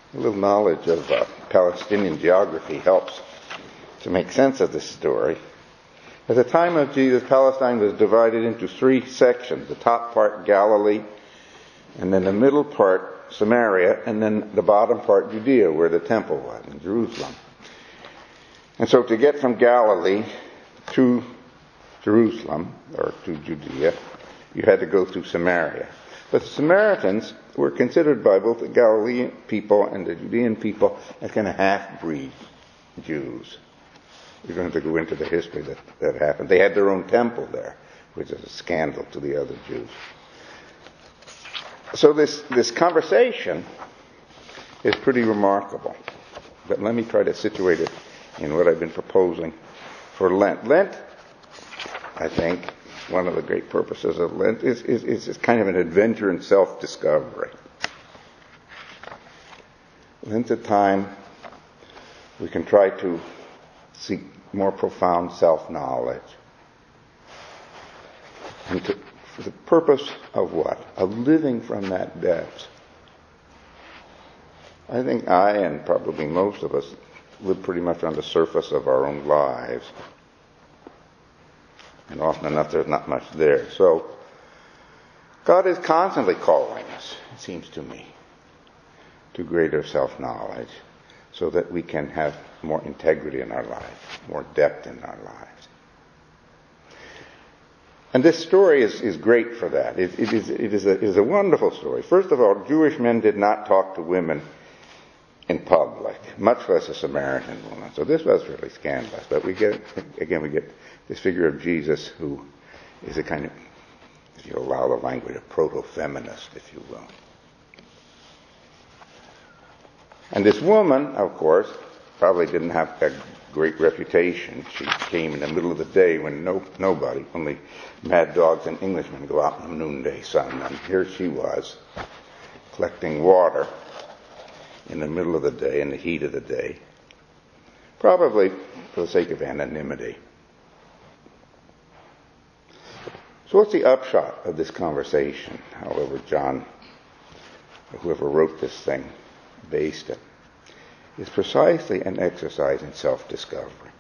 A little knowledge of Palestinian geography helps to make sense of this story. At the time of Jesus, Palestine was divided into three sections. The top part, Galilee, and then the middle part, Samaria, and then the bottom part, Judea, where the temple was, in Jerusalem. And so to get from Galilee to Jerusalem, or to Judea, you had to go through Samaria. But the Samaritans were considered by both the Galilean people and the Judean people as kind of half-breed Jews. You're going to go into the history that happened. They had their own temple there, which is a scandal to the other Jews. So this conversation is pretty remarkable. But let me try to situate it in what I've been proposing for Lent. Lent, I think, one of the great purposes of Lent is kind of an adventure in self-discovery. Lent's a time we can try to seek more profound self-knowledge. And for the purpose of what? Of living from that depth. I think I, and probably most of us, live pretty much on the surface of our own lives. And often enough, there's not much there. So, God is constantly calling us, it seems to me, to greater self-knowledge so that we can have more integrity in our life, more depth in our lives. And this story is great for that. It is a wonderful story. First of all, Jewish men did not talk to women in public, much less a Samaritan woman. So this was really scandalous. But we get this figure of Jesus who is a kind of, if you allow the language, a proto-feminist, if you will. And this woman, of course, probably didn't have a great reputation. She came in the middle of the day when nobody, only mad dogs and Englishmen go out in the noonday sun. And here she was, collecting water in the middle of the day, in the heat of the day, probably for the sake of anonymity. So what's the upshot of this conversation, however John, or whoever wrote this thing, based it? It's precisely an exercise in self-discovery.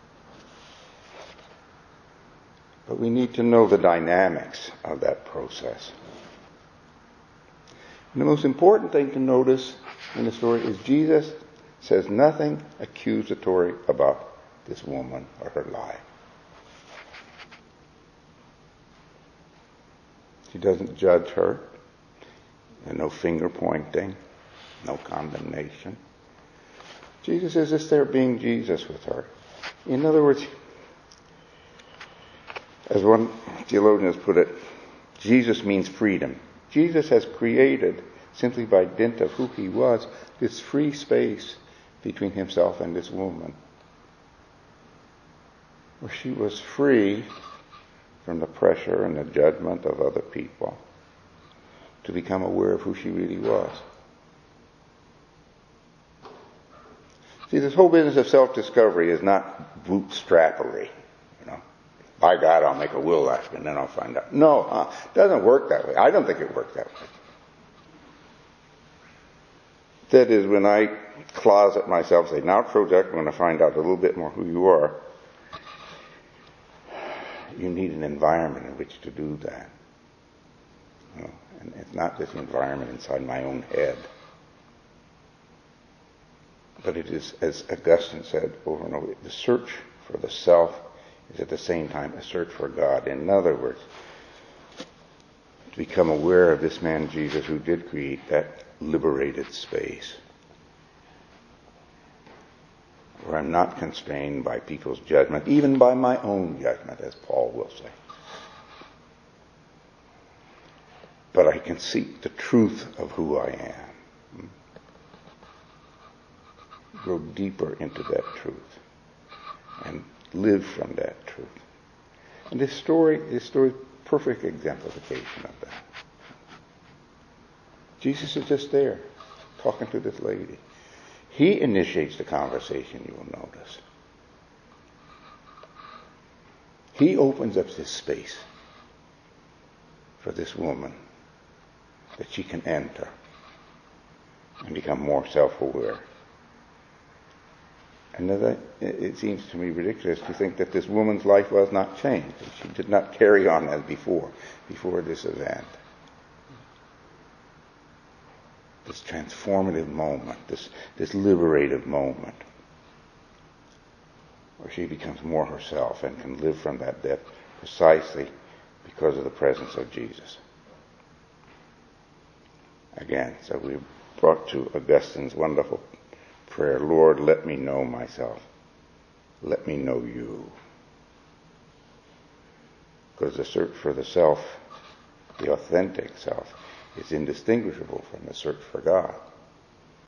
But we need to know the dynamics of that process. And the most important thing to notice in the story is Jesus says nothing accusatory about this woman or her life. He doesn't judge her. There's no finger pointing, no condemnation. Jesus is just there being Jesus with her. In other words, as one theologian has put it, Jesus means freedom. Jesus has created, simply by dint of who he was, this free space between himself and this woman, where she was free from the pressure and the judgment of other people to become aware of who she really was. See, this whole business of self-discovery is not bootstrappery. By God, I'll make a will last, and then I'll find out. No, it doesn't work that way. I don't think it works that way. That is, when I closet myself, say, now project, I'm going to find out a little bit more who you are. You need an environment in which to do that. And it's not just an environment inside my own head. But it is, as Augustine said over and over, the search for the self is at the same time a search for God. In other words, to become aware of this man Jesus who did create that liberated space, where I'm not constrained by people's judgment, even by my own judgment, as Paul will say. But I can seek the truth of who I am. Grow deeper into that truth and live from that truth. And this story is perfect exemplification of that. Jesus is just there, talking to this lady. He initiates the conversation, you will notice. He opens up this space for this woman that she can enter and become more self-aware. And it seems to me ridiculous to think that this woman's life was not changed. She did not carry on as before this event. This transformative moment, this liberative moment, where she becomes more herself and can live from that depth precisely because of the presence of Jesus. Again, so we brought to Augustine's wonderful prayer, Lord, let me know myself. Let me know you. Because the search for the self, the authentic self, is indistinguishable from the search for God.